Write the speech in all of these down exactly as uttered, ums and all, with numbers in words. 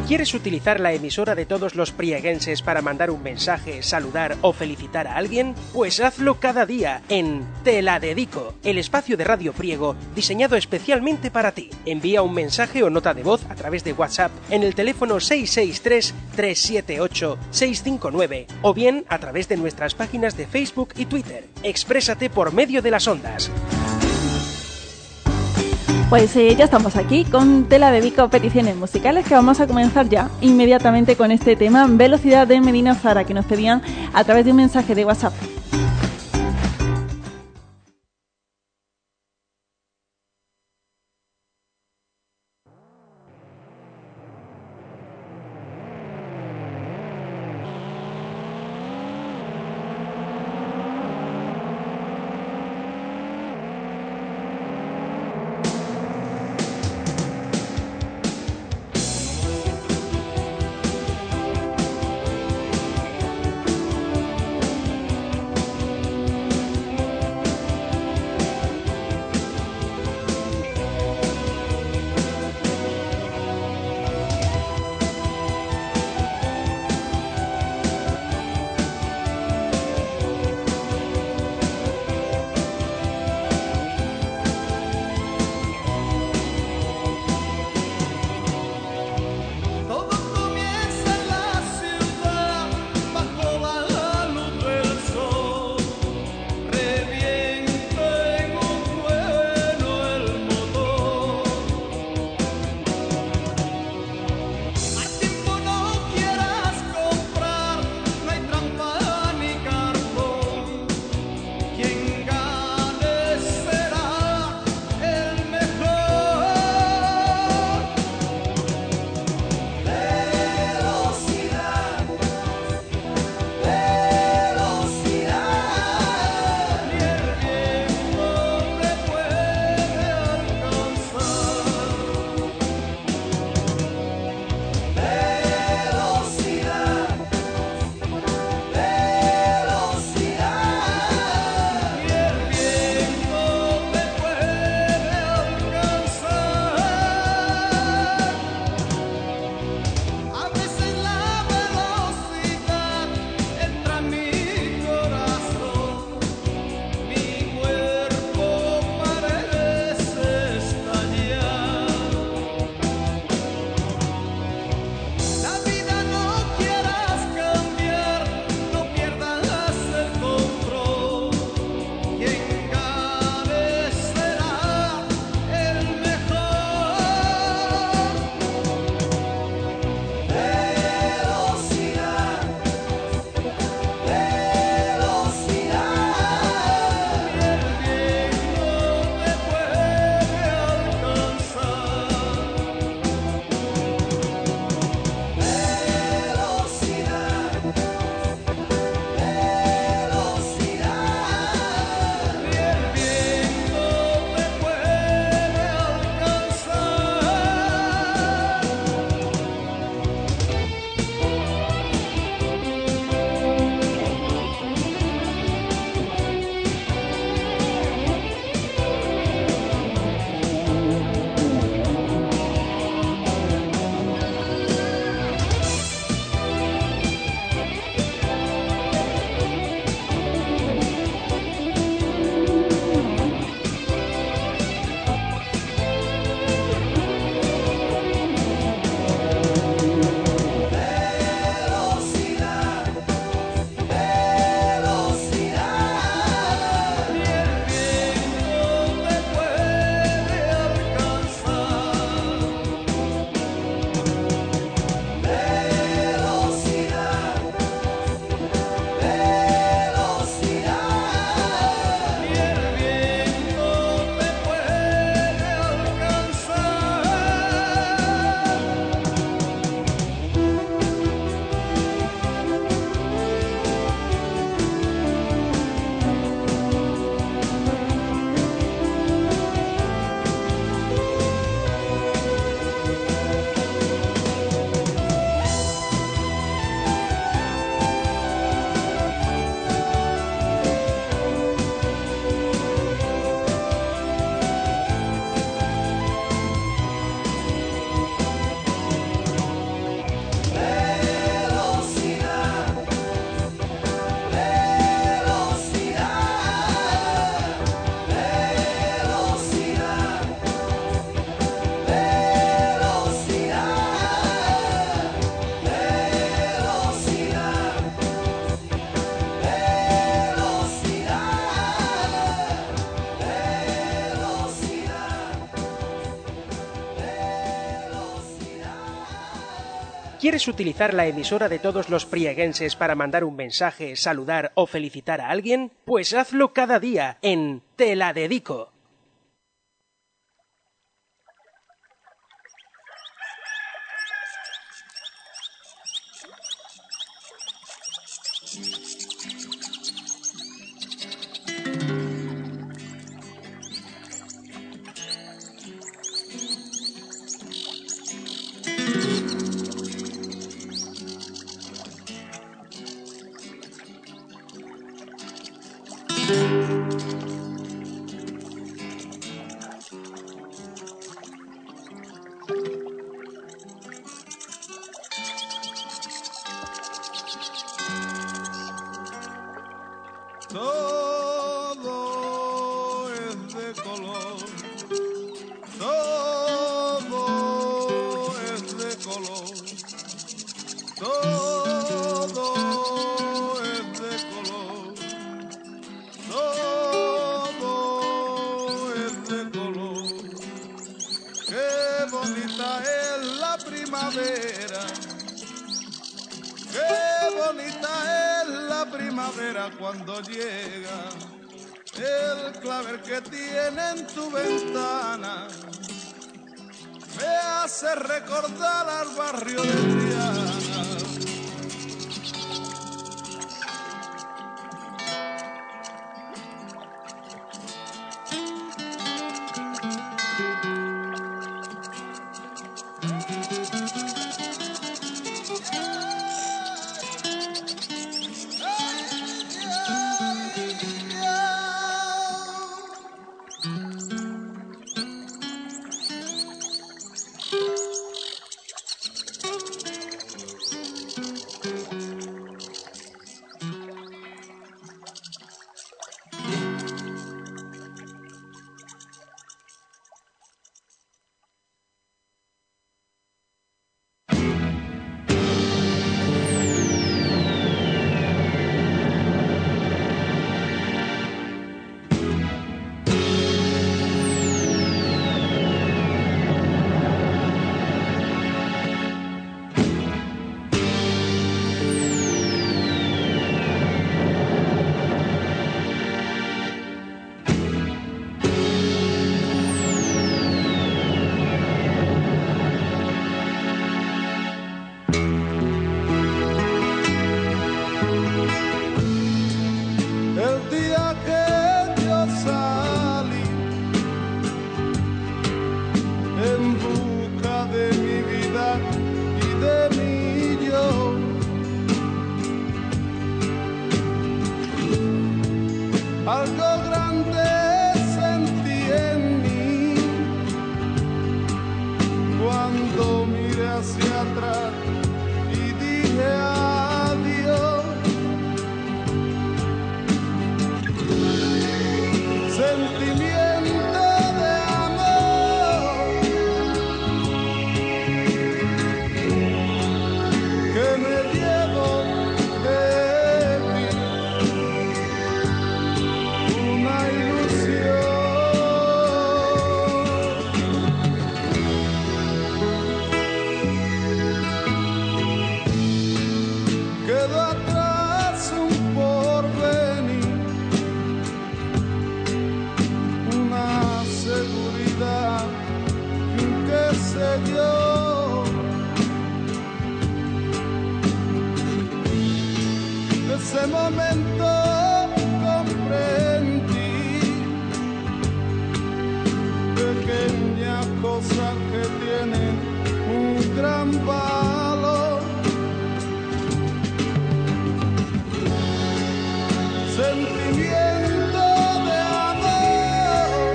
¿Quieres utilizar la emisora de todos los prieguenses para mandar un mensaje, saludar o felicitar a alguien? Pues hazlo cada día en Te la Dedico, el espacio de Radio Priego diseñado especialmente para ti. Envía un mensaje o nota de voz a través de WhatsApp en el teléfono seis seis tres, tres siete ocho, seis cinco nueve o bien a través de nuestras páginas de Facebook y Twitter. Exprésate por medio de las ondas. Pues eh, ya estamos aquí con Te la Dedico, peticiones musicales, que vamos a comenzar ya inmediatamente con este tema, Velocidad, de Medina Zara, que nos pedían a través de un mensaje de WhatsApp. ¿Quieres utilizar la emisora de todos los prieguenses para mandar un mensaje, saludar o felicitar a alguien? Pues hazlo cada día en Te la dedico. Todo es de color, todo es de color, todo es de color, todo es de color. Qué bonita es la primavera, qué bonita es la primavera cuando llega el clavel que tiene en tu ventana, me hace recordar al barrio de Triana. Algo grande sentí en mí cuando miré hacia atrás y dije adiós. Sentimiento de amor que me llevo de ti. Una ilusión. Quedó atrás un porvenir, una seguridad, un qué sé yo. De ese momento comprendí pequeñas cosas que tienen un gran valor. Sentimiento de amor,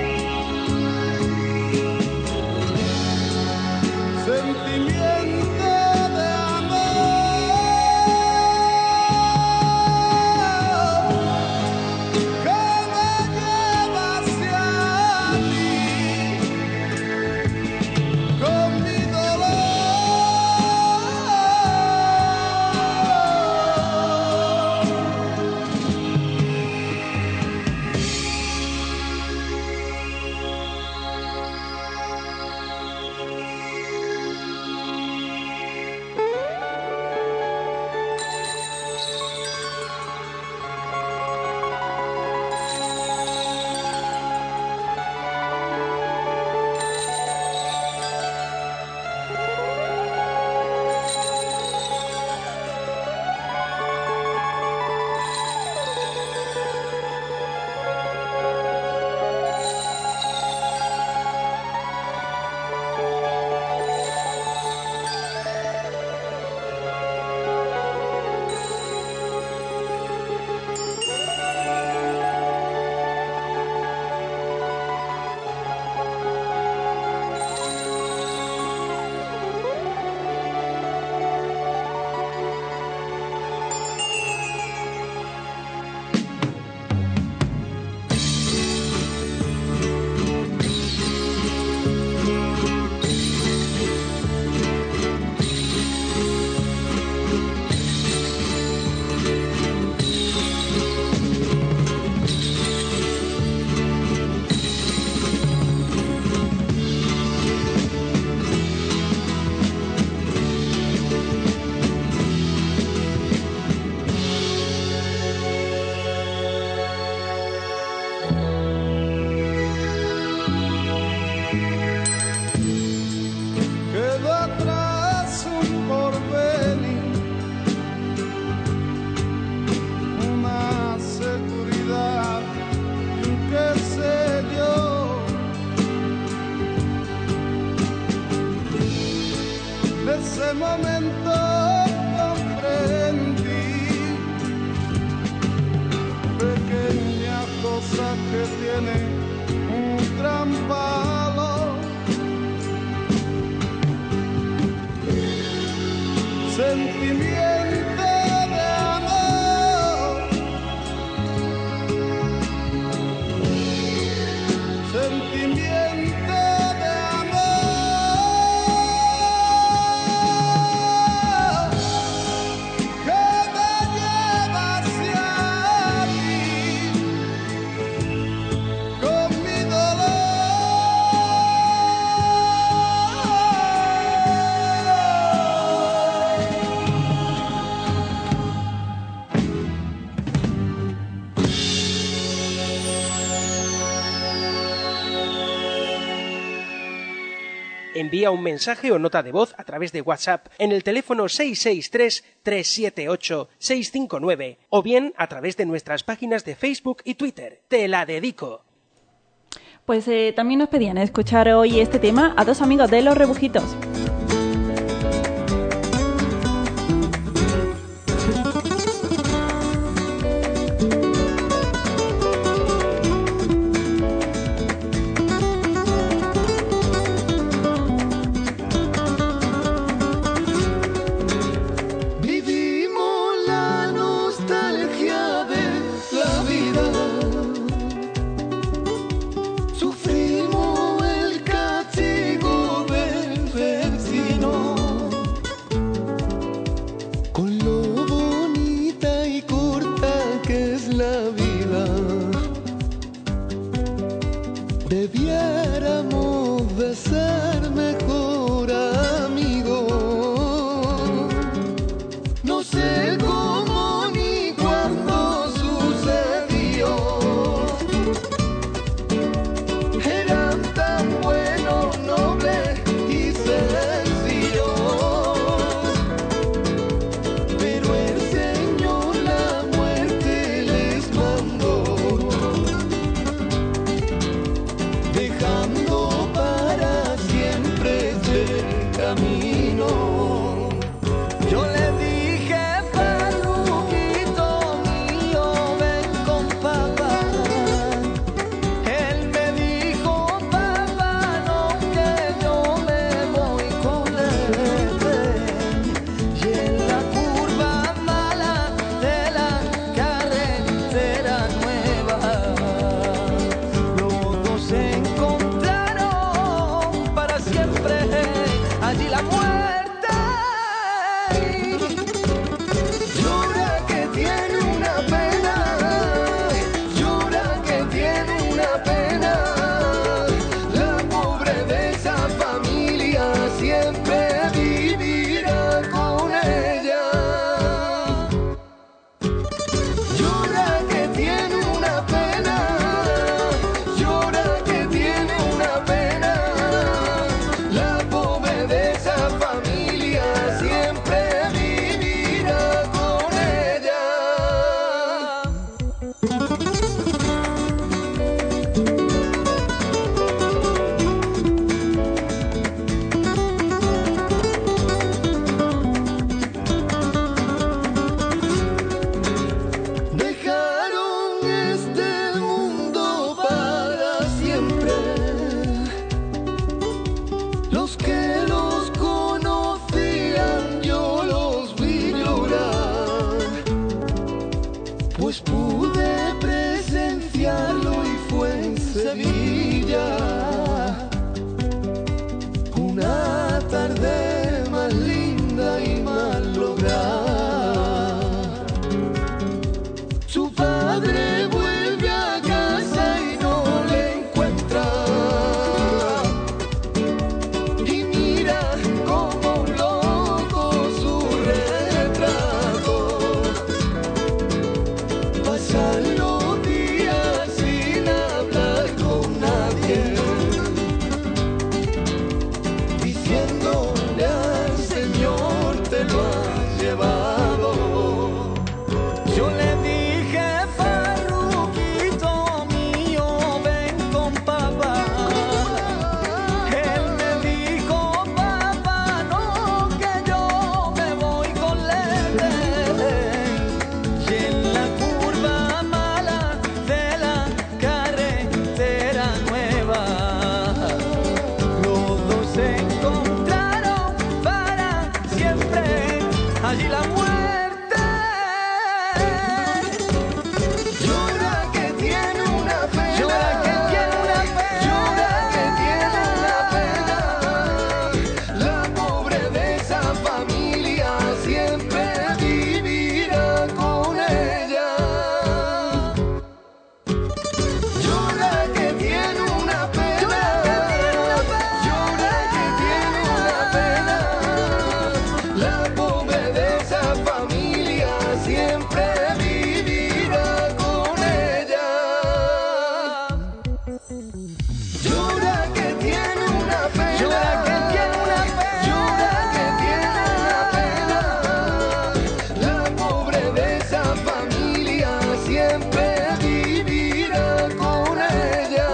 sentimiento de amor que me lleva hacia ti con mi dolor. momento comprendí pequeñas cosas que tienen un gran valor. Sentimiento de amor, sentimiento de amor que me lleva hacia ti con mi dolor. Envía un mensaje o nota de voz a través de WhatsApp en el teléfono seis seis tres, tres siete ocho, seis cinco nueve o bien a través de nuestras páginas de Facebook y Twitter. Te la dedico. Pues eh, también nos pedían escuchar hoy este tema a dos amigos de Los Rebujitos. Vivimos la nostalgia de la vida, sufrimos el castigo del vecino, con lo bonita y corta que es la vida. Debiéramos de ser mejor amigos. No sé cómo ni cuándo sucedió. Eran tan buenos, nobles y sencillos. Pero el Señor la muerte les mandó, dejando para siempre este camino. Yo le dije, Paluquito mío, ven con papá. Él me dijo, papá, no, que yo me voy con él. Y en la curva mala de la carretera nueva, los dos se encontraron Llora que tiene una pena. Llora que tiene una pena. Llora que tiene una pena. La pobre de esa familia siempre vivirá con ella.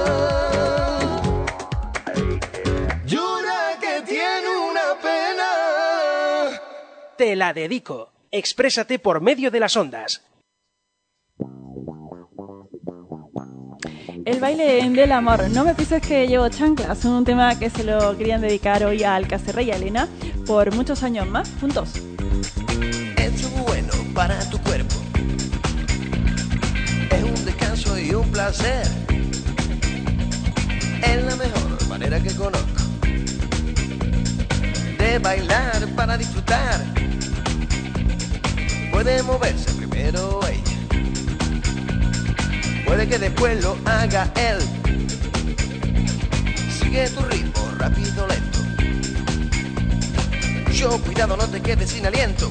Llora que tiene una pena. Te la dedico. Exprésate por medio de las ondas. El baile del amor. No me pienses que llevo chanclas. Un tema que se lo querían dedicar hoy a Alcacerra y a Elena por muchos años más, juntos. Es bueno para tu cuerpo. Es un descanso y un placer. Es la mejor manera que conozco de bailar para disfrutar. Puede moverse primero ella. Puede que después lo haga él. Sigue tu ritmo, rápido, lento. Yo, cuidado, no te quedes sin aliento.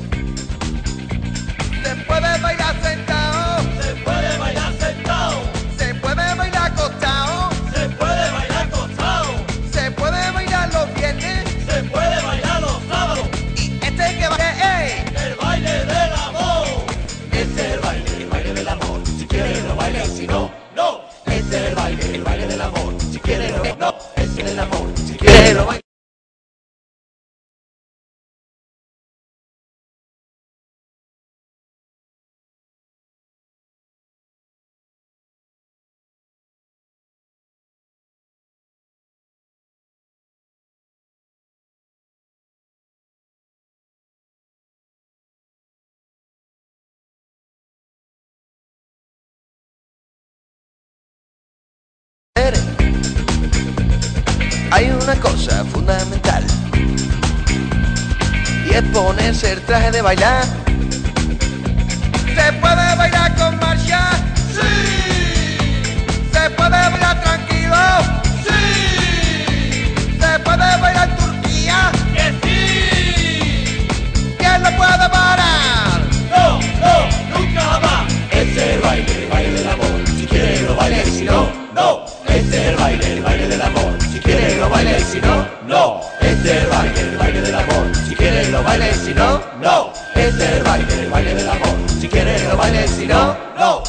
Se puede bailar sentado. Se puede bailar sentado. Se puede bailar acostado. Se puede bailar acostado. Se puede bailar los viernes. Se puede bailar los sábados. Y este que va ey, el baile del amor. Este es el baile, el baile del amor. Si quieres lo bailes, si no, no. Este es el baile, el baile del amor. Si quieres lo no. Este es el amor. Si quieres lo bailes. Hay una cosa fundamental y es ponerse el traje de bailar. ¿Se puede bailar con marcha? ¡Sí! ¿Se puede bailar tranquilo? ¡Sí! ¿Se puede bailar Turquía? ¡Que sí! ¿Quién lo puede parar? ¡No, no, nunca jamás! Este es el baile, el baile del amor. Si quieres lo bailes, si no, no. Este es el baile, el baile del amor. Si quieres lo bailes, si no, no. Este es el baile, el baile del amor. Si quieres lo bailes, si no, no. Este es el baile, el baile del amor. Si quieres lo bailes, si no, no.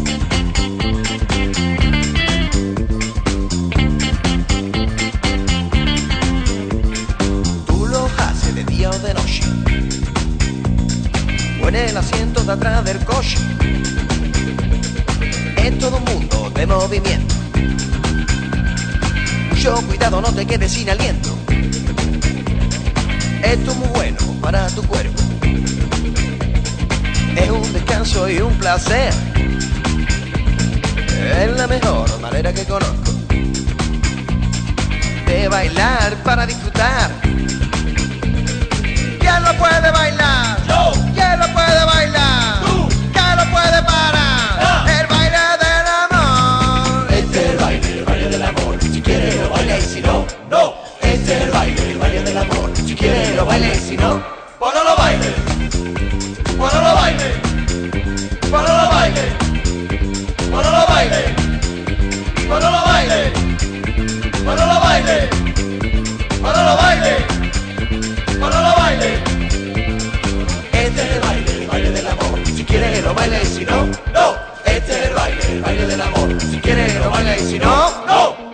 Tú lo haces de día o de noche, o en el asiento de atrás del coche. Es todo un mundo de movimiento. Mucho cuidado, no te quedes sin aliento. Esto es muy bueno para tu cuerpo. Es un descanso y un placer. Es la mejor manera que conozco de bailar para disfrutar. ¿Quién lo puede bailar? Yo. ¿Quién lo puede bailar? Tú. ¿Quién lo puede parar? Ah. El baile del amor. Este es el baile, el baile del amor. Si quieres lo bailes, si no, no. Este es el baile, el baile del amor. Si quieres lo bailes, si no, pues no lo bailes. Pues no lo bailes. Pues no lo bailes. Pues no lo bailes. Pues no lo bailes. Pues no lo bailes. Pues no lo bailes. Pues no lo bailes. Este es el baile, el baile del amor. Si quieres lo bailes, si no, no. Este es el baile, el baile del amor. Si quieres lo bailes, si no, no.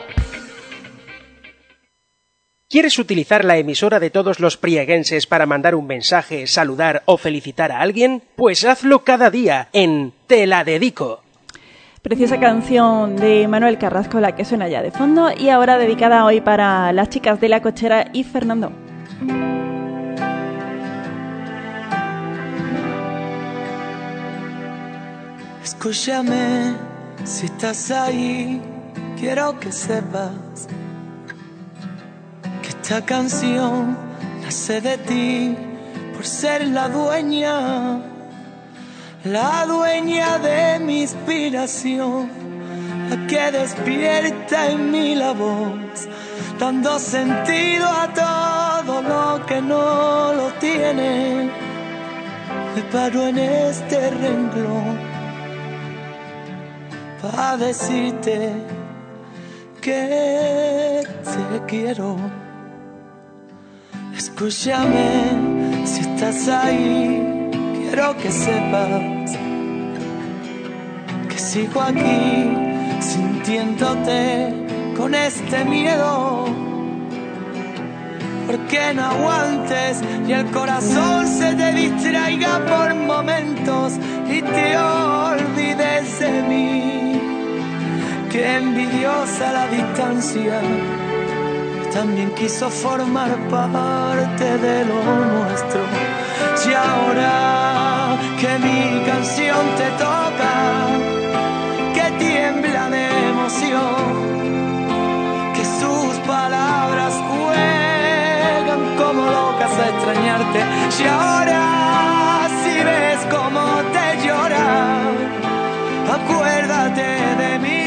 ¿Quieres utilizar la emisora de todos los prieguenses para mandar un mensaje, saludar o felicitar a alguien? Pues hazlo cada día en Te la dedico. Preciosa canción de Manuel Carrasco, la que suena ya de fondo, y ahora dedicada hoy para las chicas de La Cochera y Fernando. Escúchame, si estás ahí, quiero que sepas que esta canción nace de ti por ser la dueña, la dueña de mi inspiración, la que despierta en mí la voz, dando sentido a todo lo que no lo tiene. Me paro en este renglón para decirte porque te quiero. Escúchame, si estás ahí, quiero que sepas que sigo aquí sintiéndote con este miedo. Porque no aguantes y el corazón se te distraiga por momentos y te olvides de mí. Qué envidiosa la distancia, también quiso formar parte de lo nuestro. Y ahora que mi canción te toca, que tiembla de emoción, que sus palabras juegan como locas a extrañarte. Y ahora si ves cómo te llora, acuérdate de mí.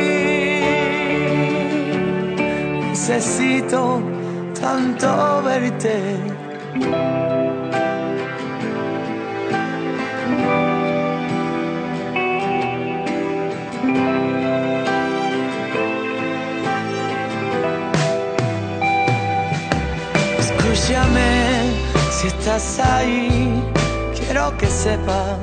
Necesito tanto verte. Escúchame, si estás ahí, quiero que sepas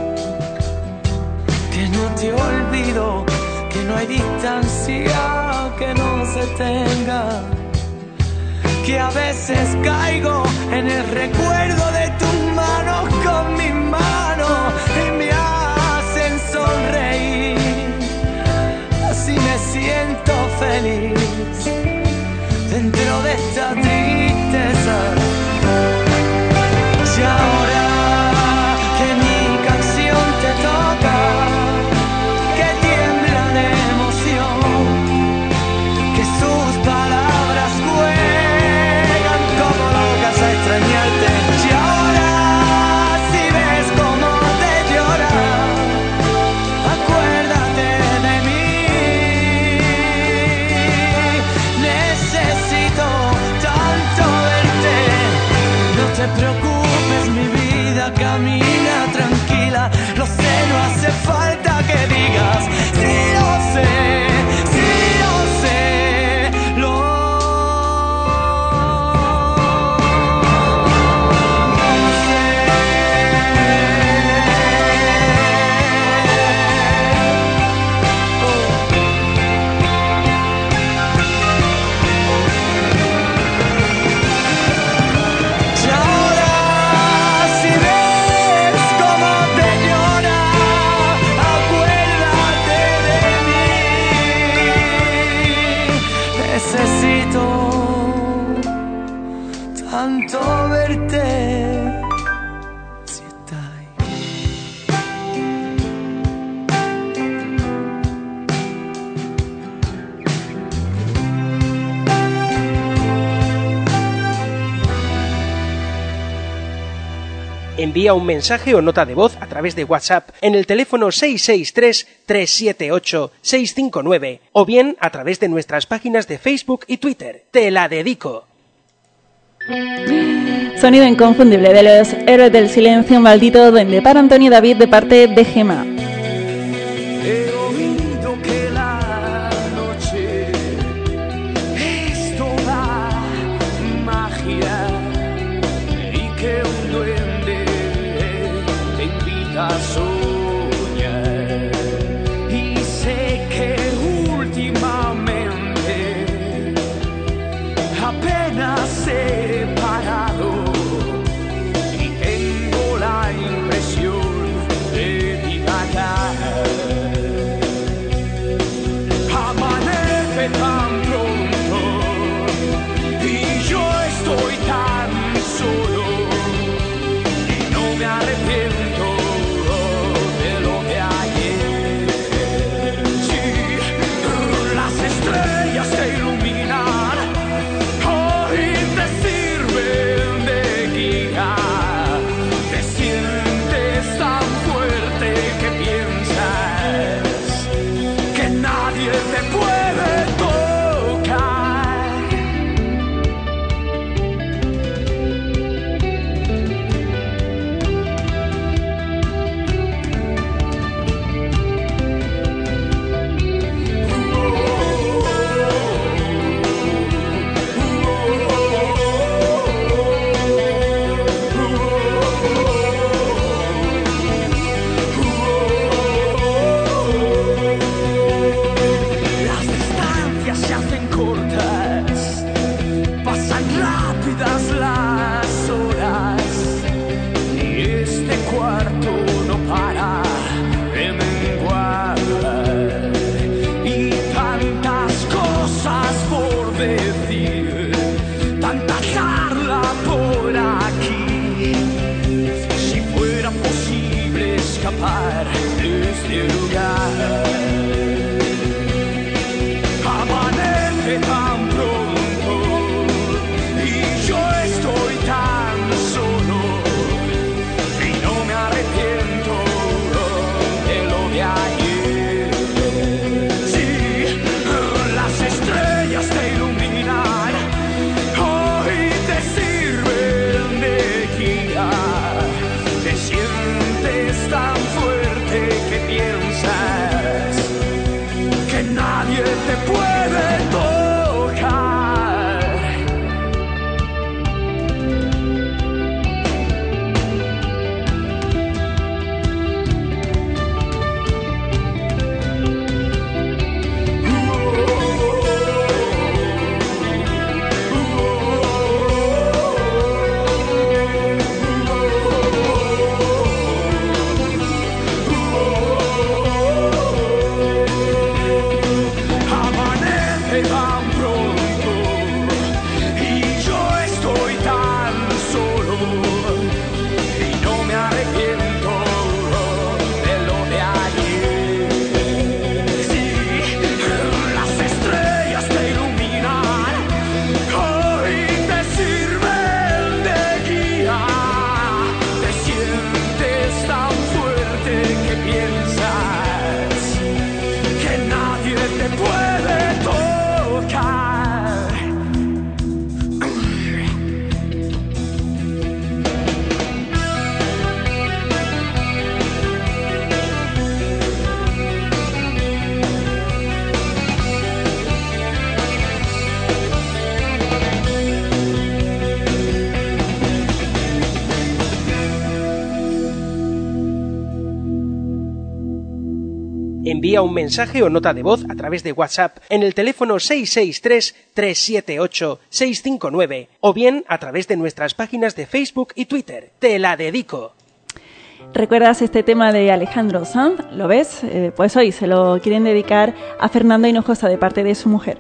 que no te olvido, que no hay distancia que no se tenga, que a veces caigo en el recuerdo de tus manos con mis manos y me hacen sonreír. Así me siento feliz dentro de esta tristeza. Y ahora que mi canción te toca, que tiembla de emoción, que sus palabras juegan como locas a extrañarte. Y ahora si ves cómo te llora, acuérdate de mí. Necesito tanto verte. No te preocupes, mi vida camina tranquila. Lo sé, no hace falta que digas. Sí lo sé, sí lo sé, lo Y ahora si ves cómo te llora, acuérdate de mí. Necesito tanto verte. Si está ahí. Envía un mensaje o nota de voz a través de WhatsApp en el teléfono seis seis tres, tres siete ocho, seis cinco nueve o bien a través de nuestras páginas de Facebook y Twitter. Te la dedico. Sonido inconfundible de los Héroes del Silencio, Maldito Duende, para Antonio David de parte de Gema. He oído que la noche es toda magia y que un duende te invita a soñar. Y sé que últimamente apenas he parado y tengo la impresión de divagar. Envía un mensaje o nota de voz a través de WhatsApp en el teléfono seis seis tres, tres siete ocho, seis cinco nueve o bien a través de nuestras páginas de Facebook y Twitter. Te la dedico. ¿Recuerdas este tema de Alejandro Sanz? ¿Lo ves? Eh, pues hoy se lo quieren dedicar a Fernanda Hinojosa de parte de su mujer.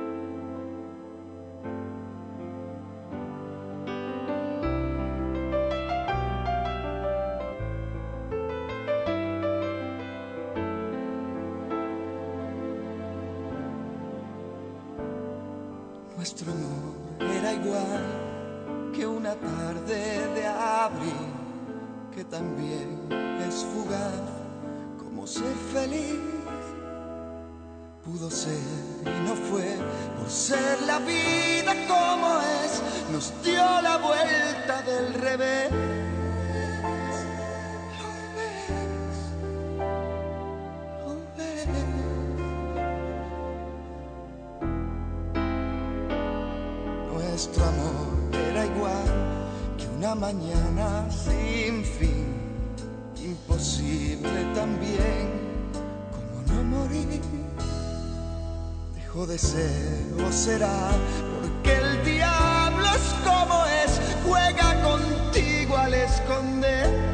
Nuestro amor era igual que una tarde de abril, que también es fugaz como ser feliz. Pudo ser y no fue por ser la vida como es, nos dio la vuelta del revés. Lo ves, lo ves. Nuestro amor era igual que una mañana sin fin, imposible también como no morir. Dejó de ser o será porque el diablo es como es, juega contigo al esconder.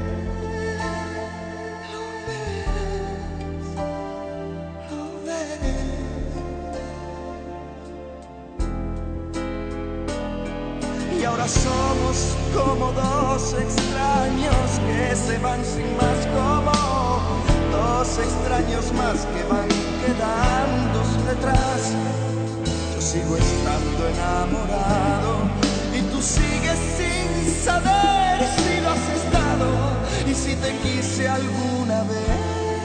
Ahora somos como dos extraños que se van sin más, como dos extraños más que van quedándose detrás. Yo sigo estando enamorado y tú sigues sin saber si lo has estado y si te quise alguna vez.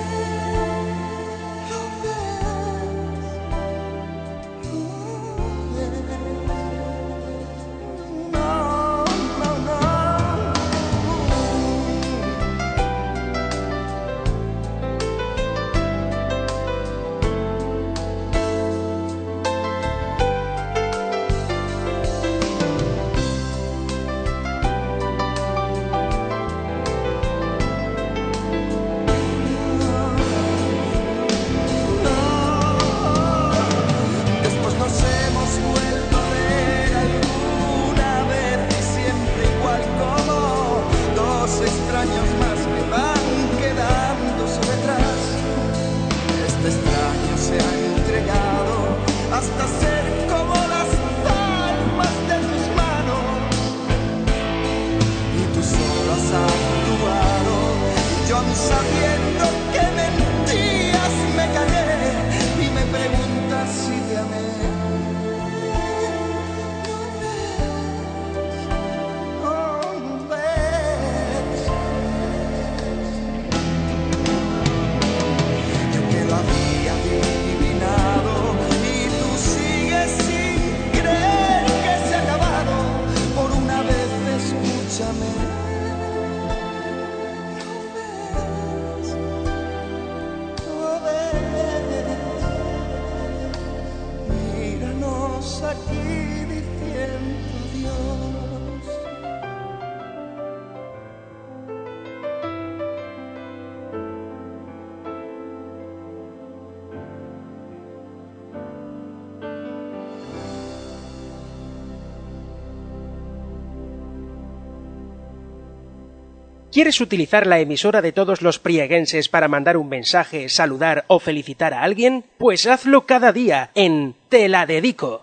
¿Quieres utilizar la emisora de todos los prieguenses para mandar un mensaje, saludar o felicitar a alguien? Pues hazlo cada día en Te la dedico.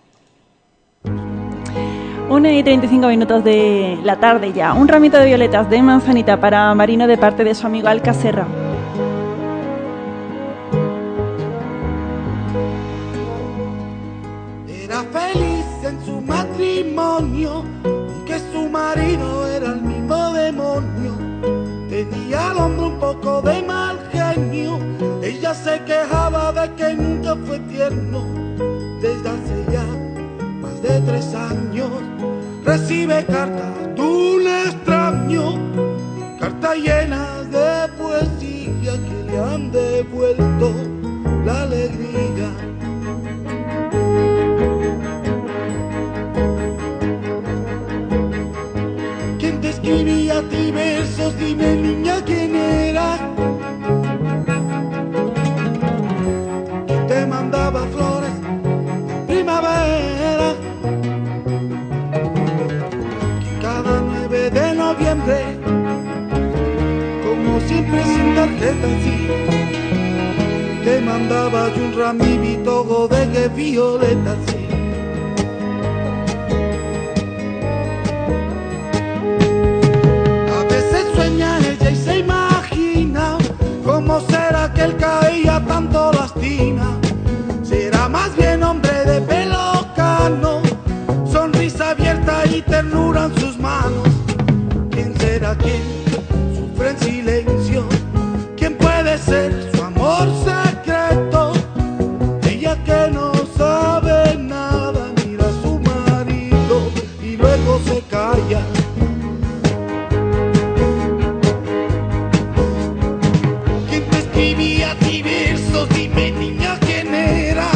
una y treinta y cinco minutos de la tarde ya. Un ramito de violetas de manzanita para Marino de parte de su amigo Alcacerra. Era feliz en su matrimonio, aunque su marido era el mismo demonio. Tenía al hombre un poco de mal genio, ella se quejaba de que nunca fue tierno. Desde hace ya más de tres años recibe cartas de un extraño, cartas llenas de poesía que le han devuelto la alegría. ¿Quién te escribía a ti versos? Dime, niña, ¿quién era? tarjeta sí. Te mandaba yo un ramito de que violeta sí. A veces sueña ella y se imagina cómo será que él caía tanto lastima. Será más bien hombre de pelo cano, sonrisa abierta y ternura en sus manos. ¿Quién será quien sufre en silencio? ¿Quién puede ser su amor secreto? Ella que no sabe nada mira a su marido y luego se calla. ¿Quién te escribía a ti versos? Dime niña quién era.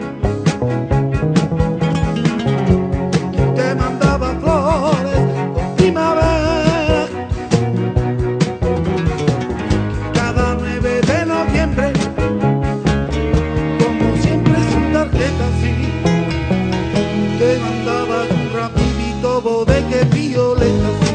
¿Quién te mandaba flores con primavera? Cada nueve de noviembre, como siempre sin tarjeta sí, te mandaba un rapidito de que violeta sí.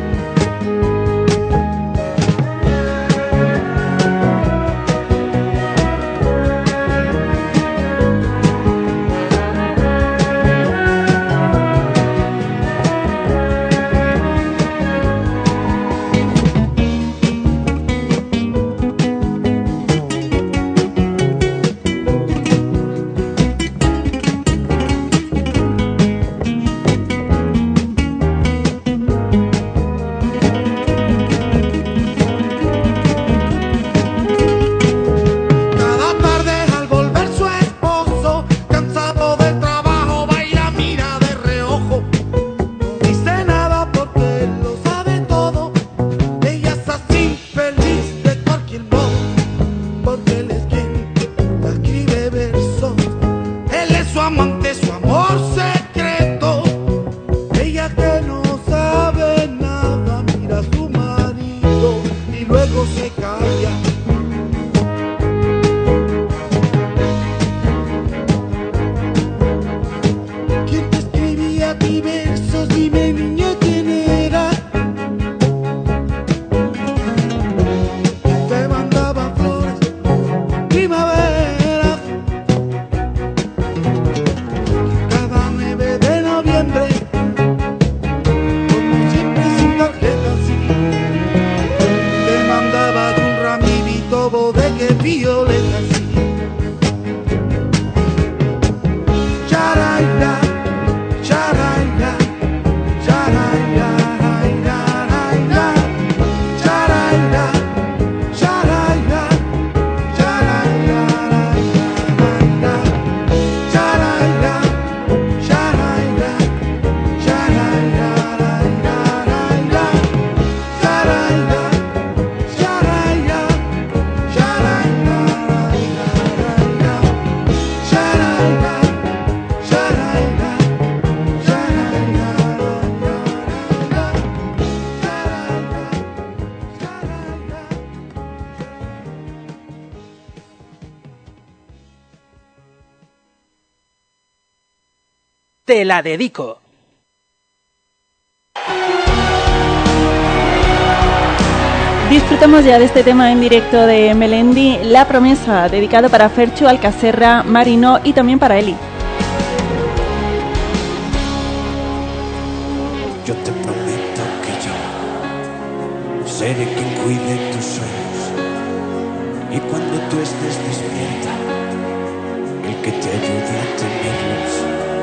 Cada tarde al volver su esposo, cansado del trabajo, va y la mira de reojo. No dice nada porque él lo sabe todo. Ella es así, feliz de cualquier modo, porque él es quien la escribe versos. Él es su amante, su amor secreto. Ella que no sabe nada mira a su marido y luego se calla. ¿Quién te escribía a ti versos? Dime niña quién era. ¿Quién te mandaba flores primavera? Cada nueve de noviembre, como siempre sin tarjeta sí, te mandaba yo un ramito de que violeta sí. Charaira, charaira, charaira, raira, raira. Charaira, charaira, charaira, raira, raira. Charaira, charaira, charaira, raira, raira. Charaira, charaira, charaira, raira, raira. Charaira, charaira, charaira, Te la dedico. Disfrutamos ya de este tema en directo de Melendi, La Promesa, dedicado para Ferchu Alcacerra, Marino y también para Eli. Yo te prometo que yo seré quien cuide tus sueños y cuando tú estés despierta, el que te ayude a tenerlos.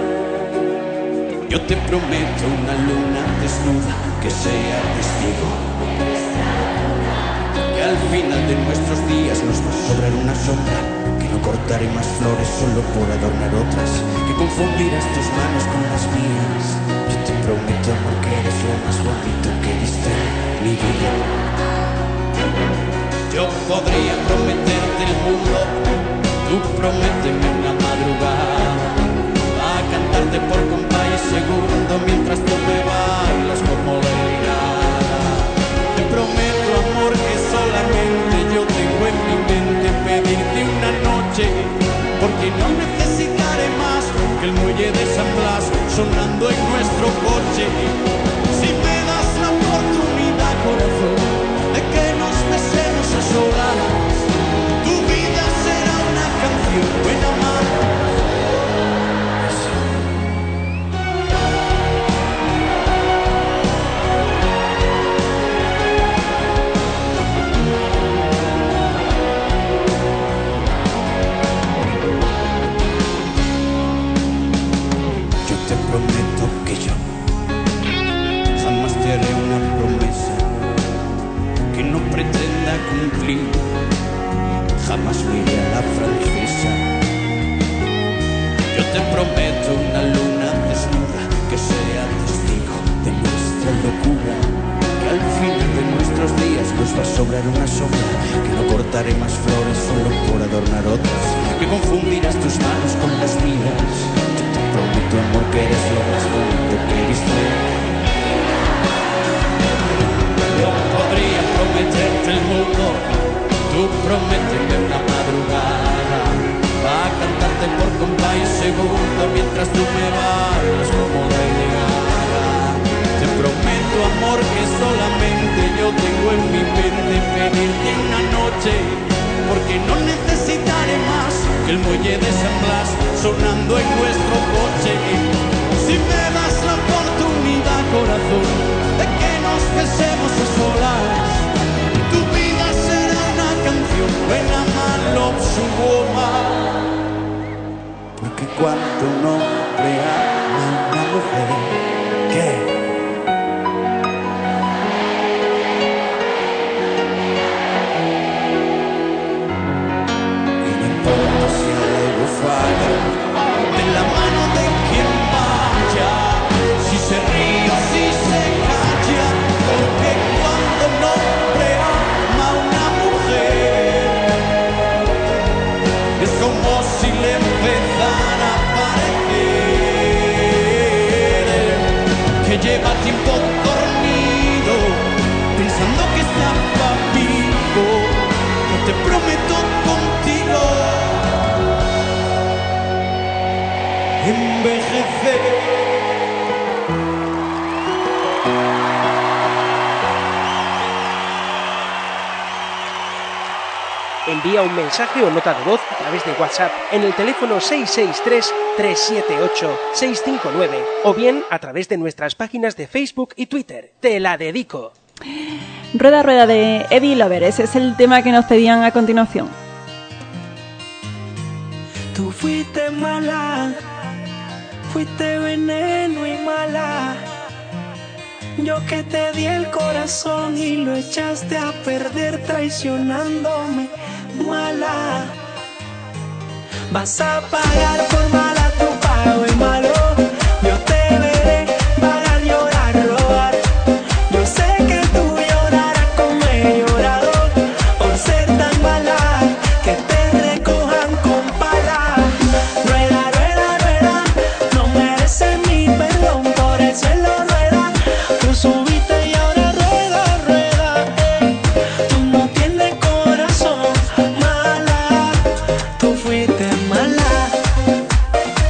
Yo te prometo una luna desnuda que sea testigo, que al final de nuestros días nos va a sobrar una sombra, que no cortaré más flores solo por adornar otras, que confundirás tus manos con las mías. Yo te prometo, amor, que eres lo más bonito que viste en mi vida. Yo podría prometerte el mundo, tú prométeme una madrugada, a cantarte por compás y segundo mientras tú me bailas como leirada. Te prometo, amor, que solamente yo tengo en mi mente pedirte una noche, porque no necesitaré más que el muelle de San Blas sonando en nuestro coche. Si me das la oportunidad, corazón, de que nos besemos a solas, para sobrar una sombra, que no cortaré más flores solo por adornar otras, que confundirás tus manos con las mías. Yo te prometo, amor, que eres lo más bonito que he visto. Yo podría prometerte el mundo, tú prométeme una madrugada, va a cantarte por compás y segundo mientras tú me bailas como la Gaga. Te prometo, amor, que solamente yo tengo en mi mente pedirte una noche, porque no necesitaré más que el muelle de San Blas sonando en nuestro coche. Si me das la oportunidad, corazón, de que nos besemos a solas, tu vida será una canción, ven a My Love Su Woman. Porque cuando un hombre ama a una mujer, ¿qué? De la mano de quien vaya, si se ríe o si se calla, porque cuando un hombre ama a una mujer, es como si le empezara a parecer que lleva tiempo dormido, pensando que estaba vivo. No te prometo contigo envejecer. Envía un mensaje o nota de voz a través de WhatsApp en el teléfono seis seis tres, tres siete ocho, seis cinco nueve o bien a través de nuestras páginas de Facebook y Twitter. Te la dedico. Rueda Rueda de Eddie Lover, ese es el tema que nos pedían a continuación. Tú fuiste mala, fuiste veneno y mala. Yo que te di el corazón y lo echaste a perder traicionándome, mala. Vas a pagar por mala, tu pago es malo. Yo te veré pagar, llorar, robar. Yo sé que tú llorarás como he llorado por ser tan mala, que te recojan con pala. Rueda, rueda, rueda, no mereces mi perdón, por el cielo rueda. Tú subiste y ahora rueda, rueda, ey. Tú no tienes corazón, mala. Tú fuiste mala.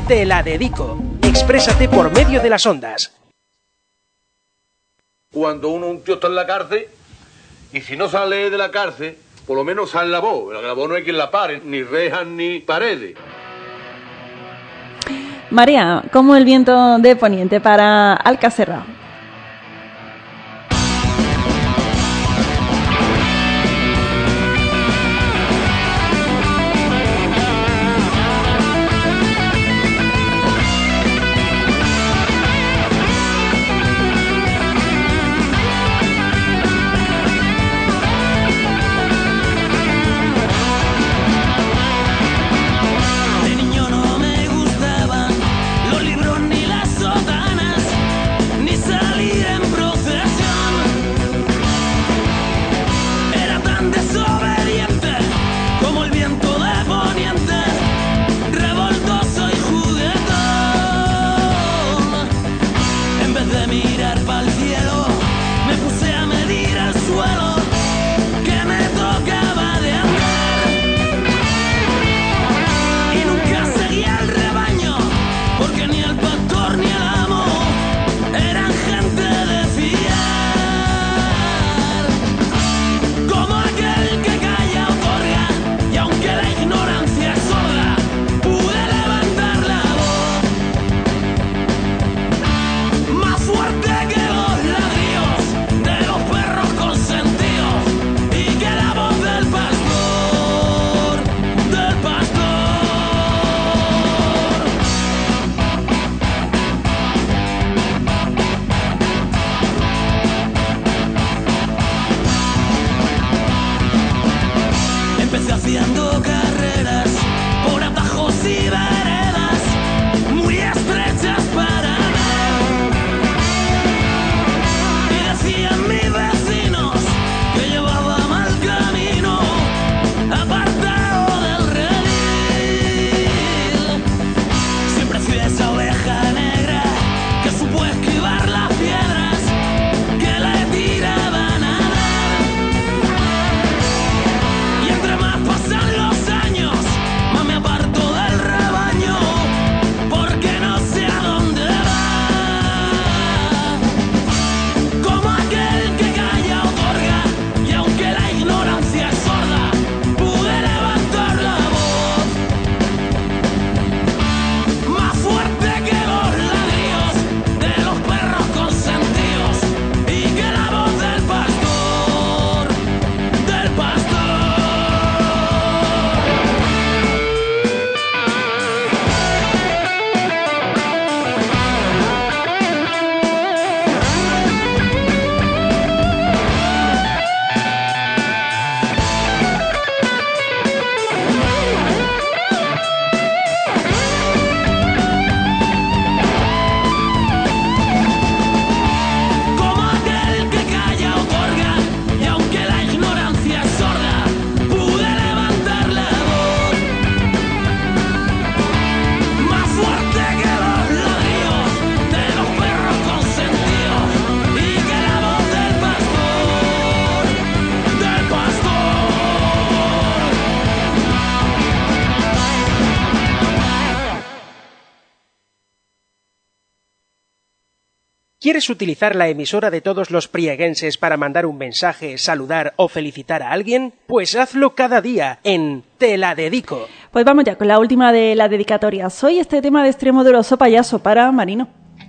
Te la dedico. Exprésate por medio de las ondas. Cuando uno, un tío está en la cárcel, y si no sale de la cárcel, por lo menos sale la voz. La voz no hay quien la pare, ni rejas ni paredes. María, como el viento de poniente para Alcacerra. ¿Quieres utilizar la emisora de todos los prieguenses para mandar un mensaje, saludar o felicitar a alguien? Pues hazlo cada día en Te la dedico. Pues vamos ya con la última de las dedicatorias. Hoy este tema de extremo del oso payaso para Marino.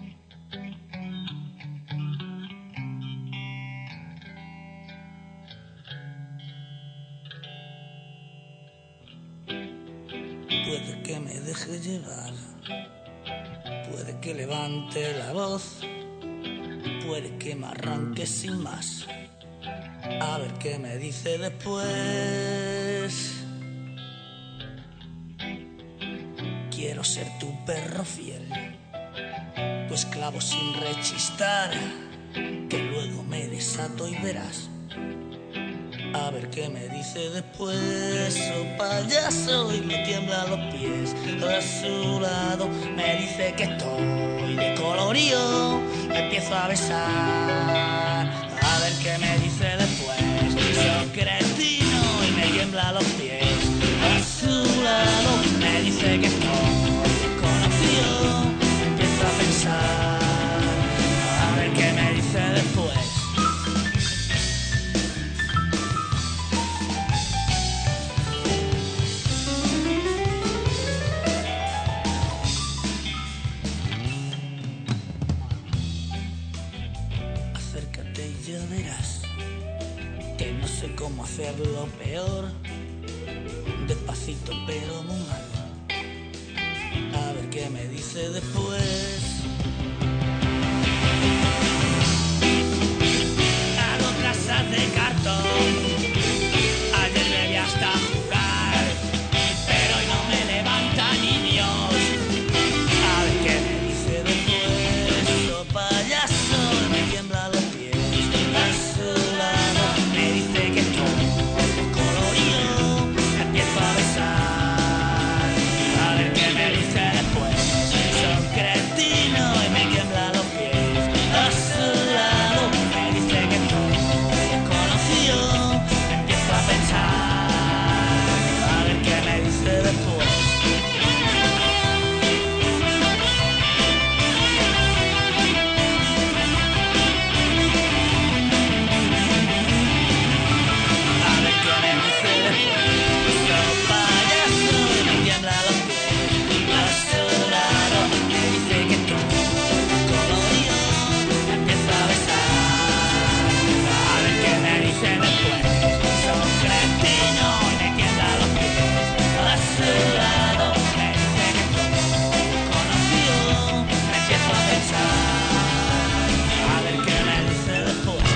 Puede que me deje llevar, puede que levante la voz, puede que me arranque sin más, a ver qué me dice después. Quiero ser tu perro fiel, tu esclavo sin rechistar, que luego me desato y verás. A ver qué me dice después, oh payaso, y me tiembla los pies. A su lado me dice que estoy de colorío, me empiezo a besar. A ver qué me dice después, soy cretino y me tiembla los pies. A su lado me dice que estoy de colorío. hablo peor, despacito pero muy mal. A ver qué me dice después. Hago casas de cartón, ayer me vi hasta jugar, pero hoy no me levanta ni Dios. A ver qué me dice después. Oh, payaso, me tiembla los pies. A su lado me dice que estoy colorido, empiezo a besar. A ver qué me dice después. Soy cretino y me tiembla los pies. A su lado me dice que estoy desconocido, empiezo a pensar. A ver qué me dice después. A ver qué me dice después. Soy payaso y me tiembla los pies. A su lado me dice que estoy colorido, empiezo a besar. A ver qué me dice después. Soy cretino y me tiembla los pies. A su lado me dice que estoy desconocido, empiezo a pensar. A ver qué me dice después.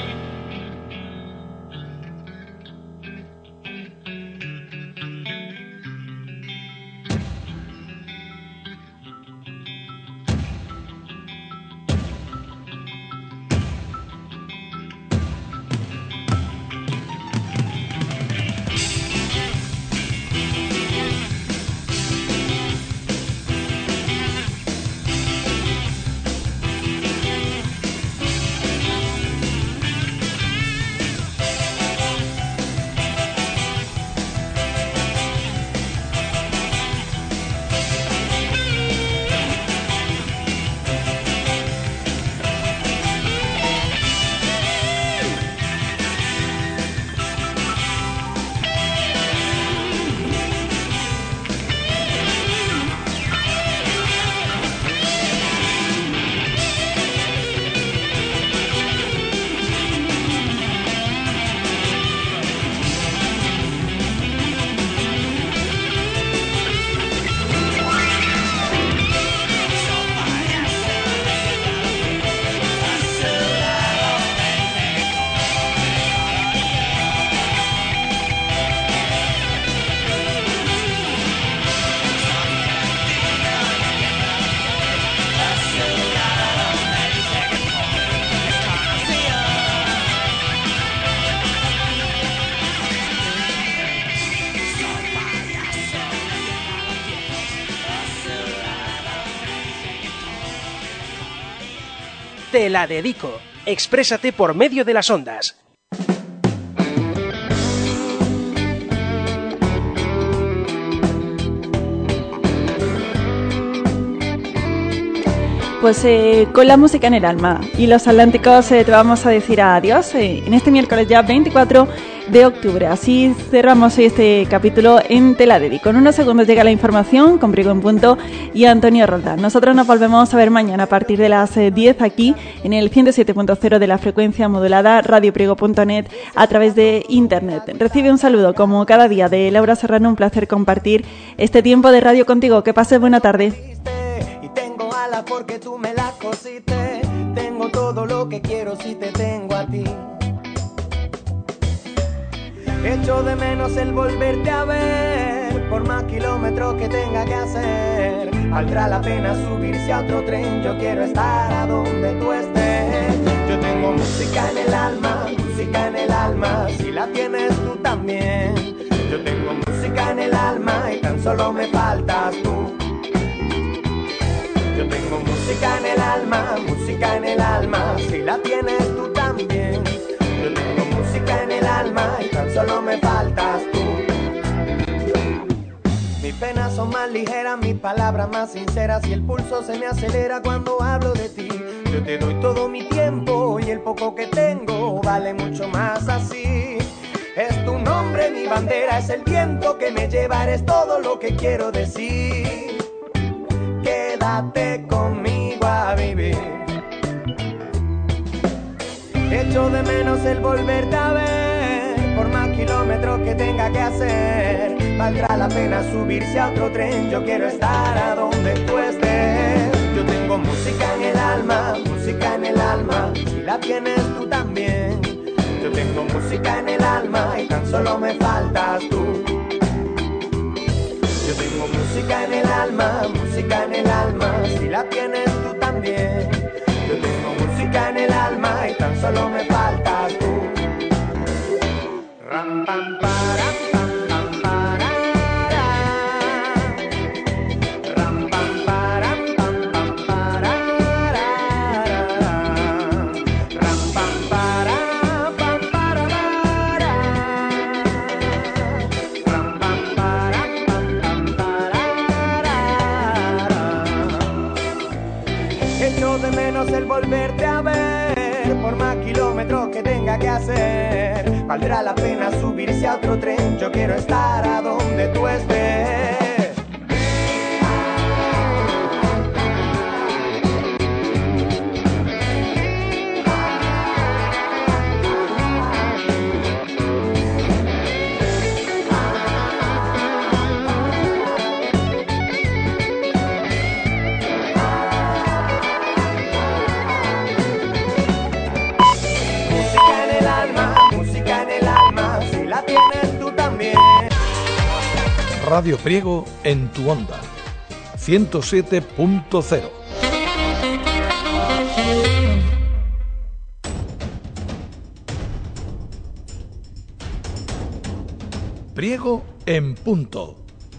Te la dedico. Exprésate por medio de las ondas. Pues eh, con la música en el alma y los atlánticos eh, te vamos a decir adiós eh, en este miércoles ya veinticuatro de octubre. Así cerramos hoy este capítulo en Te la dedico. En unos segundos llega la información con Priego en Punto y Antonio Roldán. Nosotros nos volvemos a ver mañana a partir de las eh, diez aquí en el ciento siete punto cero de la frecuencia modulada radio priego punto net a través de internet. Recibe un saludo como cada día de Laura Serrano. Un placer compartir este tiempo de radio contigo. Que pases buena tarde. Porque tú me la cosiste, tengo todo lo que quiero si te tengo a ti. Echo de menos el volverte a ver, por más kilómetros que tenga que hacer. Valdrá la pena subirse a otro tren, yo quiero estar a donde tú estés. Yo tengo música en el alma, música en el alma, si la tienes tú también. Yo tengo música en el alma y tan solo me faltas tú. Yo tengo música en el alma, música en el alma, si la tienes tú también. Yo tengo música en el alma y tan solo me faltas tú. Mis penas son más ligeras, mis palabras más sinceras y el pulso se me acelera cuando hablo de ti. Yo te doy todo mi tiempo y el poco que tengo vale mucho más así. Es tu nombre, mi bandera, es el viento que me lleva, eres todo lo que quiero decir. Quédate conmigo a vivir. Echo de menos el volverte a ver, por más kilómetros kilómetros que tenga que hacer. Valdrá la pena subirse a otro tren, yo quiero estar a donde tú estés. Yo tengo música en el alma, música en el alma, si la tienes tú también. Yo tengo música en el alma y tan solo me faltas tú. Yo tengo música en el alma, música en el alma, si la tienes tú también. Yo tengo música en el alma y tan solo me faltas tú. Ram, pam, para, pam, pam, para, ram, pam, para, pam, pam, para, ram, pam, para, pam, para, ram, pam, para, pam, pam, para. Echo de menos el volverte a ver, por más kilómetros que tenga que hacer. Valdrá la pena subirse a otro tren, yo quiero estar a donde tú estés. Radio Priego en tu onda, ciento siete punto cero. Priego en punto.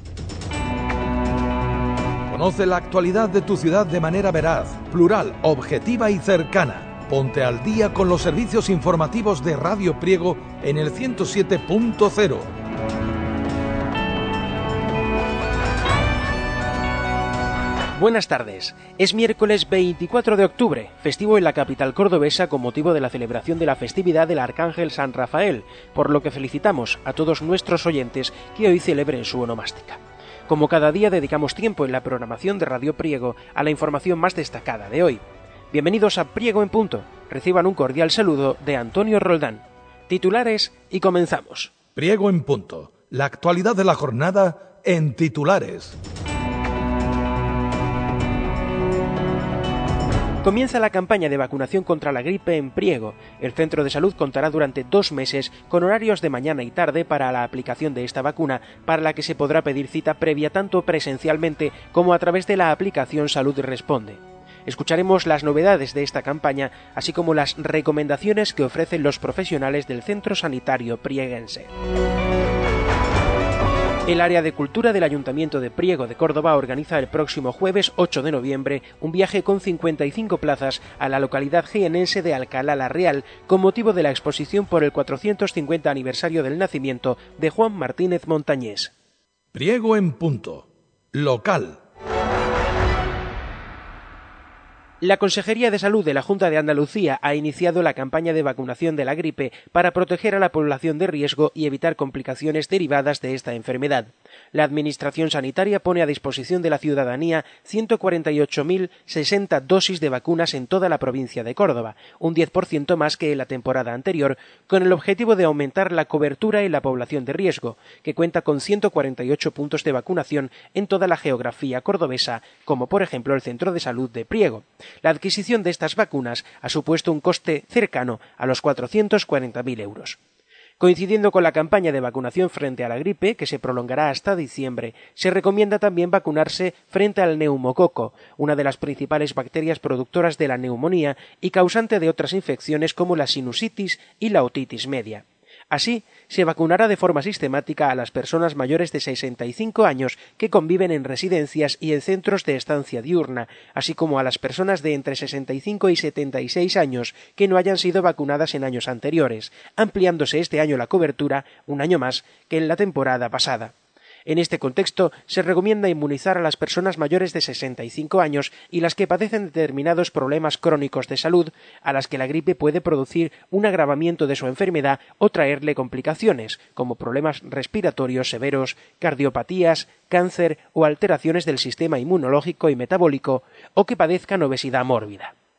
Conoce la actualidad de tu ciudad de manera veraz, plural, objetiva y cercana. Ponte al día con los servicios informativos de Radio Priego en el ciento siete punto cero. Buenas tardes. Es miércoles veinticuatro de octubre, festivo en la capital cordobesa con motivo de la celebración de la festividad del Arcángel San Rafael, por lo que felicitamos a todos nuestros oyentes que hoy celebren su onomástica. Como cada día dedicamos tiempo en la programación de Radio Priego a la información más destacada de hoy. Bienvenidos a Priego en Punto. Reciban un cordial saludo de Antonio Roldán. Titulares y comenzamos. Priego en Punto. La actualidad de la jornada en titulares. Comienza la campaña de vacunación contra la gripe en Priego. El centro de salud contará durante dos meses con horarios de mañana y tarde para la aplicación de esta vacuna, para la que se podrá pedir cita previa tanto presencialmente como a través de la aplicación Salud Responde. Escucharemos las novedades de esta campaña, así como las recomendaciones que ofrecen los profesionales del centro sanitario prieguense. El área de cultura del Ayuntamiento de Priego de Córdoba organiza el próximo jueves ocho de noviembre un viaje con cincuenta y cinco plazas a la localidad jienense de Alcalá la Real con motivo de la exposición por el cuatrocientos cincuenta aniversario del nacimiento de Juan Martínez Montañés. Priego en Punto. Local. La Consejería de Salud de la Junta de Andalucía ha iniciado la campaña de vacunación de la gripe para proteger a la población de riesgo y evitar complicaciones derivadas de esta enfermedad. La Administración Sanitaria pone a disposición de la ciudadanía ciento cuarenta y ocho mil sesenta dosis de vacunas en toda la provincia de Córdoba, un diez por ciento más que en la temporada anterior, con el objetivo de aumentar la cobertura en la población de riesgo, que cuenta con ciento cuarenta y ocho puntos de vacunación en toda la geografía cordobesa, como por ejemplo el Centro de Salud de Priego. La adquisición de estas vacunas ha supuesto un coste cercano a los cuatrocientos cuarenta mil euros. Coincidiendo con la campaña de vacunación frente a la gripe, que se prolongará hasta diciembre, se recomienda también vacunarse frente al neumococo, una de las principales bacterias productoras de la neumonía y causante de otras infecciones como la sinusitis y la otitis media. Así, se vacunará de forma sistemática a las personas mayores de sesenta y cinco años que conviven en residencias y en centros de estancia diurna, así como a las personas de entre sesenta y cinco y setenta y seis años que no hayan sido vacunadas en años anteriores, ampliándose este año la cobertura un año más que en la temporada pasada. En este contexto, se recomienda inmunizar a las personas mayores de sesenta y cinco años y las que padecen determinados problemas crónicos de salud, a las que la gripe puede producir un agravamiento de su enfermedad o traerle complicaciones, como problemas respiratorios severos, cardiopatías, cáncer o alteraciones del sistema inmunológico y metabólico, o que padezcan obesidad mórbida.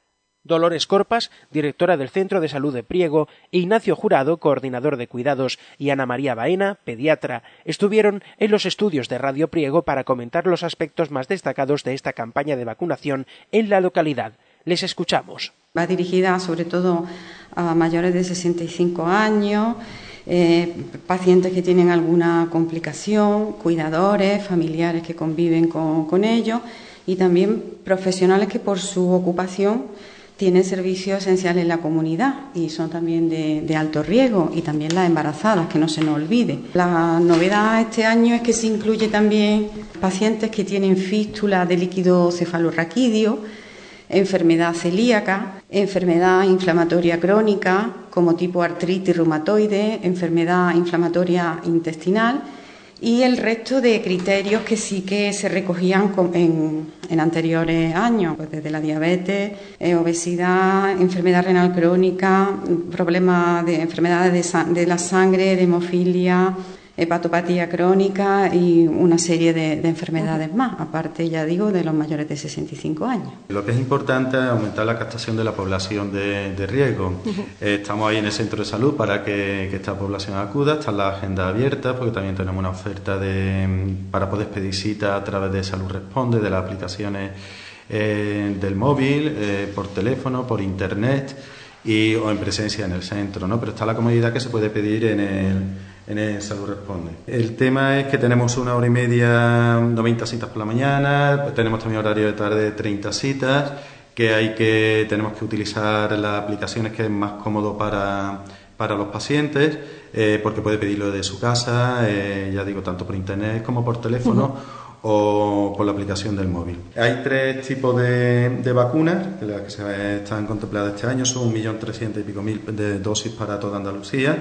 Dolores Corpas, directora del Centro de Salud de Priego, Ignacio Jurado, coordinador de cuidados, y Ana María Baena, pediatra, estuvieron en los estudios de Radio Priego para comentar los aspectos más destacados de esta campaña de vacunación en la localidad. Les escuchamos. Va dirigida sobre todo a mayores de sesenta y cinco años, eh, pacientes que tienen alguna complicación, cuidadores, familiares que conviven con, con ellos y también profesionales que por su ocupación tienen servicios esenciales en la comunidad y son también de, de alto riesgo, y también las embarazadas, que no se nos olvide. La novedad este año es que se incluye también pacientes que tienen fístula de líquido cefalorraquídeo, enfermedad celíaca, enfermedad inflamatoria crónica como tipo artritis reumatoide, enfermedad inflamatoria intestinal y el resto de criterios que sí que se recogían en, en anteriores años, pues desde la diabetes, eh, obesidad, enfermedad renal crónica, problemas de enfermedades de, de la sangre, de hemofilia, hepatopatía crónica y una serie de, de enfermedades más, aparte, ya digo, de los mayores de sesenta y cinco años. Lo que es importante es aumentar la captación de la población de, de riesgo. Uh-huh. Eh, estamos ahí en el centro de salud para que, que esta población acuda, está la agenda abierta porque también tenemos una oferta de, para poder pedir cita a través de Salud Responde, de las aplicaciones eh, del móvil, eh, por teléfono, por internet y, o en presencia en el centro, ¿no? Pero está la comodidad que se puede pedir en el en el Salud Responde. El tema es que tenemos una hora y media, noventa citas por la mañana, tenemos también horario de tarde, treinta citas, que hay que tenemos que utilizar las aplicaciones que es más cómodo para, para los pacientes, eh, porque puede pedirlo de su casa, eh, ya digo, tanto por internet como por teléfono. Uh-huh. O por la aplicación del móvil. Hay tres tipos de, de vacunas, que las que se están contempladas este año, son un millón trescientos y pico mil de dosis para toda Andalucía.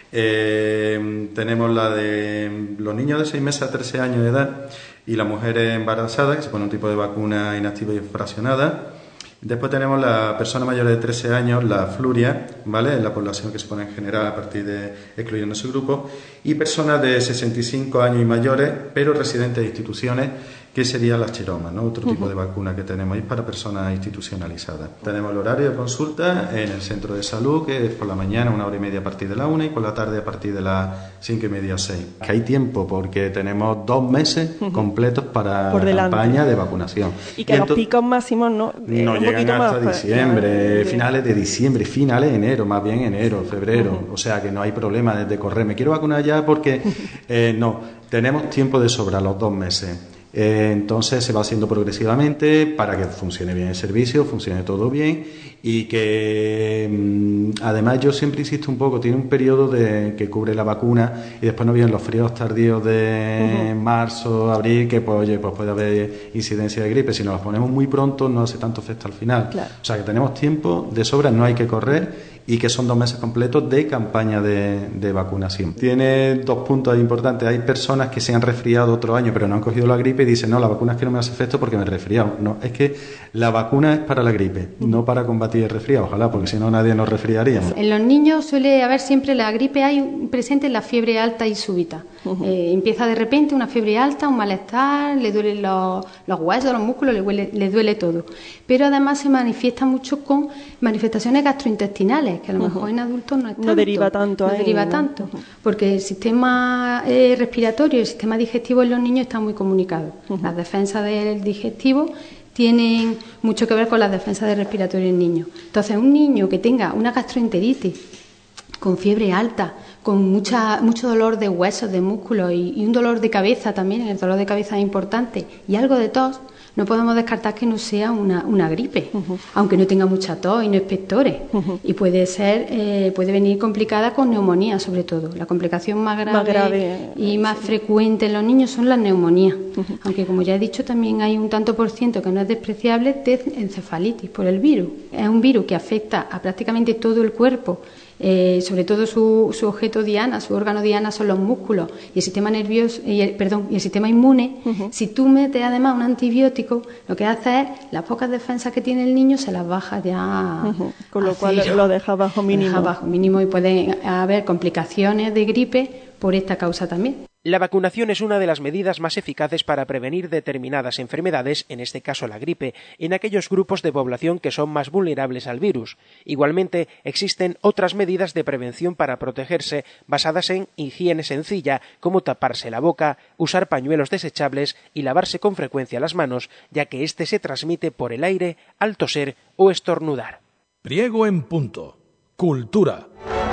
Eh, tenemos la de los niños de seis meses a trece años de edad y las mujeres embarazadas, que se pone un tipo de vacuna inactiva y fraccionada. Después tenemos la persona mayor de trece años, la fluria, ¿vale? La población que se pone en general a partir de excluyendo ese grupo, y personas de sesenta y cinco años y mayores, pero residentes de instituciones, que serían las chiromas, ¿no? Otro tipo uh-huh. de vacuna que tenemos ahí para personas institucionalizadas. Tenemos el horario de consulta en el centro de salud, que es por la mañana una hora y media a partir de la una y por la tarde a partir de las cinco y media a seis. Que hay tiempo porque tenemos dos meses uh-huh. completos para por la delante. Campaña de vacunación. Y que y los ento- picos máximos no, eh, no un llegan hasta más, diciembre, de... finales de diciembre, finales de enero, más bien enero, febrero. Uh-huh. O sea que no hay problema desde correr. Me quiero vacunar ya porque eh, no, tenemos tiempo de sobra los dos meses. Eh, entonces se va haciendo progresivamente para que funcione bien el servicio, funcione todo bien y que mmm, además yo siempre insisto un poco, tiene un periodo de, que cubre la vacuna y después no vienen los fríos tardíos de uh-huh. marzo, abril, que pues oye, pues puede haber incidencia de gripe. Si nos las ponemos muy pronto no hace tanto efecto al final. Claro. O sea que tenemos tiempo de sobra, no hay que correr y que son dos meses completos de campaña de, de vacunación. Tiene dos puntos importantes. Hay personas que se han resfriado otro año pero no han cogido la gripe y dicen, no, la vacuna es que no me hace efecto porque me he resfriado. No, es que la vacuna es para la gripe, no para combatir el resfriado, ojalá, porque si no nadie nos resfriaríamos. En los niños suele haber siempre la gripe, hay presente la fiebre alta y súbita. Uh-huh. Eh, empieza de repente una fiebre alta, un malestar, le duelen los, los huesos, los músculos, le, huele, le duele todo. Pero además se manifiesta mucho con manifestaciones gastrointestinales, que a lo mejor uh-huh. en adultos no es tanto. No deriva tanto. No ahí, deriva ¿no? tanto, uh-huh. porque el sistema eh, respiratorio y el sistema digestivo en los niños están muy comunicados. Uh-huh. Las defensas del digestivo tienen mucho que ver con las defensas del respiratorio en niños. Entonces, un niño que tenga una gastroenteritis con fiebre alta, con mucha, mucho dolor de huesos, de músculos y, y un dolor de cabeza también, el dolor de cabeza es importante, y algo de tos, no podemos descartar que no sea una, una gripe, uh-huh. aunque no tenga mucha tos y no expectore. Uh-huh. Y puede ser, eh, puede venir complicada con neumonía, sobre todo. La complicación más grave, más grave y más sí. frecuente en los niños son las neumonías. Uh-huh. Aunque, como ya he dicho, también hay un tanto por ciento que no es despreciable de encefalitis por el virus. Es un virus que afecta a prácticamente todo el cuerpo. Eh, sobre todo su, su objeto diana, su órgano diana son los músculos y el sistema nervioso, y el, perdón, y el sistema inmune. Uh-huh. Si tú metes además un antibiótico, lo que hace es las pocas defensas que tiene el niño se las baja ya. Uh-huh. Con lo cual cero. Lo deja bajo mínimo. Lo deja bajo mínimo y puede haber complicaciones de gripe por esta causa también. La vacunación es una de las medidas más eficaces para prevenir determinadas enfermedades, en este caso la gripe, en aquellos grupos de población que son más vulnerables al virus. Igualmente, existen otras medidas de prevención para protegerse basadas en higiene sencilla, como taparse la boca, usar pañuelos desechables y lavarse con frecuencia las manos, ya que éste se transmite por el aire al toser o estornudar. Priego en punto. Cultura.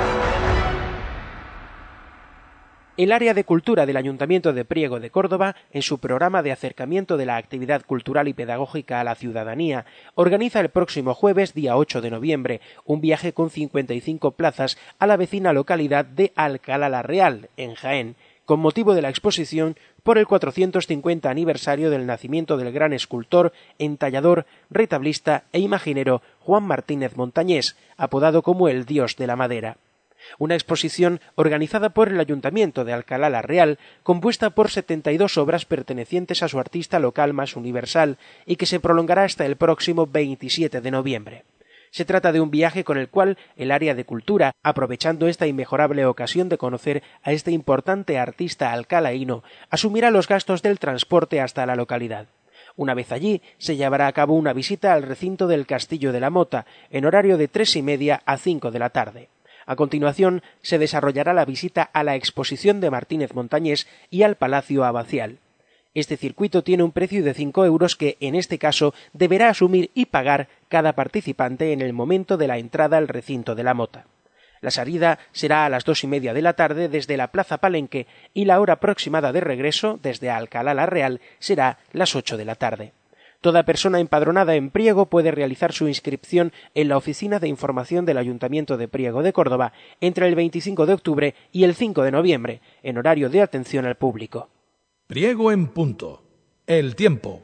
El área de cultura del Ayuntamiento de Priego de Córdoba, en su programa de acercamiento de la actividad cultural y pedagógica a la ciudadanía, organiza el próximo jueves, día ocho de noviembre, un viaje con cincuenta y cinco plazas a la vecina localidad de Alcalá la Real, en Jaén, con motivo de la exposición por el cuatrocientos cincuenta aniversario del nacimiento del gran escultor, entallador, retablista e imaginero Juan Martínez Montañés, apodado como el Dios de la Madera. Una exposición organizada por el Ayuntamiento de Alcalá la Real, compuesta por setenta y dos obras pertenecientes a su artista local más universal y que se prolongará hasta el próximo veintisiete de noviembre. Se trata de un viaje con el cual el área de cultura, aprovechando esta inmejorable ocasión de conocer a este importante artista alcalaíno, asumirá los gastos del transporte hasta la localidad. Una vez allí, se llevará a cabo una visita al recinto del Castillo de la Mota, en horario de tres y media a cinco de la tarde. A continuación, se desarrollará la visita a la exposición de Martínez Montañés y al Palacio Abacial. Este circuito tiene un precio de cinco euros que, en este caso, deberá asumir y pagar cada participante en el momento de la entrada al recinto de la Mota. La salida será a las dos y media de la tarde desde la Plaza Palenque y la hora aproximada de regreso desde Alcalá la Real será las ocho de la tarde. Toda persona empadronada en Priego puede realizar su inscripción en la Oficina de Información del Ayuntamiento de Priego de Córdoba entre el veinticinco de octubre y el cinco de noviembre, en horario de atención al público. Priego en punto. El tiempo.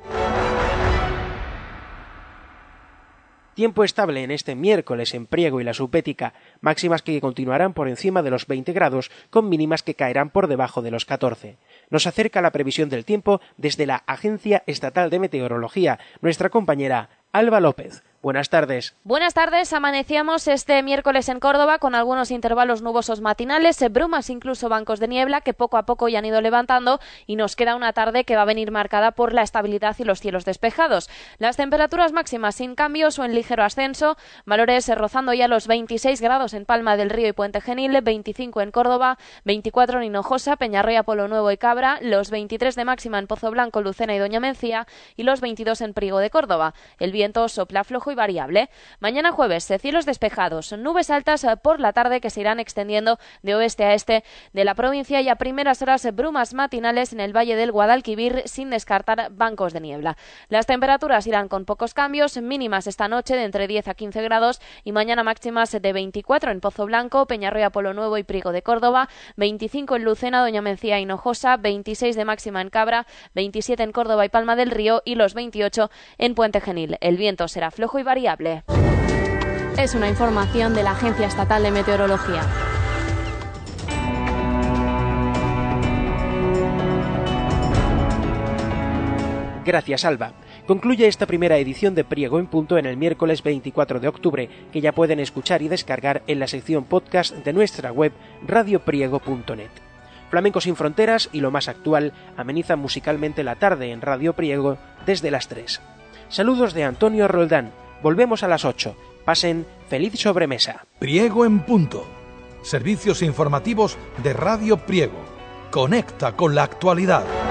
Tiempo estable en este miércoles en Priego y la Supética, máximas que continuarán por encima de los veinte grados, con mínimas que caerán por debajo de los catorce. Nos acerca la previsión del tiempo desde la Agencia Estatal de Meteorología, nuestra compañera Alba López. Buenas tardes. Buenas tardes. Amanecíamos este miércoles en Córdoba con algunos intervalos nubosos matinales, brumas, incluso bancos de niebla que poco a poco ya han ido levantando y nos queda una tarde que va a venir marcada por la estabilidad y los cielos despejados. Las temperaturas máximas sin cambios o en ligero ascenso, valores rozando ya los veintiséis grados en Palma del Río y Puente Genil, veinticinco en Córdoba, veinticuatro en Hinojosa, Peñarroya, Polo Nuevo y Cabra, los veintitrés de máxima en Pozo Blanco, Lucena y Doña Mencía y los veintidós en Priego de Córdoba. El viento sopla flojo y variable. Mañana jueves, cielos despejados, nubes altas por la tarde que se irán extendiendo de oeste a este de la provincia y a primeras horas brumas matinales en el valle del Guadalquivir sin descartar bancos de niebla. Las temperaturas irán con pocos cambios, mínimas esta noche de entre diez a quince grados y mañana máximas de veinticuatro en Pozo Blanco, Peñarroya, Polo Nuevo y Priego de Córdoba, veinticinco en Lucena, Doña Mencía y Hinojosa, veintiséis de máxima en Cabra, veintisiete en Córdoba y Palma del Río y los veintiocho en Puente Genil. El viento será flojo y variable. Es una información de la Agencia Estatal de Meteorología. Gracias, Alba. Concluye esta primera edición de Priego en Punto en el miércoles veinticuatro de octubre, que ya pueden escuchar y descargar en la sección podcast de nuestra web radio priego punto net. Flamenco sin fronteras y lo más actual amenizan musicalmente la tarde en Radio Priego desde las tres. Saludos de Antonio Roldán. Volvemos a las ocho. Pasen feliz sobremesa. Priego en Punto. Servicios informativos de Radio Priego. Conecta con la actualidad.